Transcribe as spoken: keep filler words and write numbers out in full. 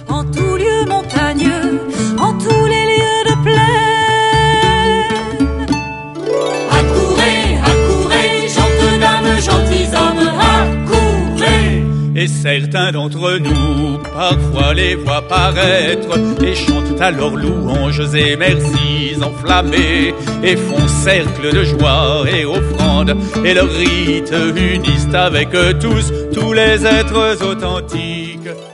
en tout lieu montagneux, en tous les lieux de plaine. Accourez, accourez, gentes dames, gentilshommes, accourez. Et certains d'entre nous, parfois les voient paraître, et chantent à leurs louanges et merci enflammés, et font cercle de joie et offrandes, et leurs rites unissent avec tous, tous les êtres authentiques.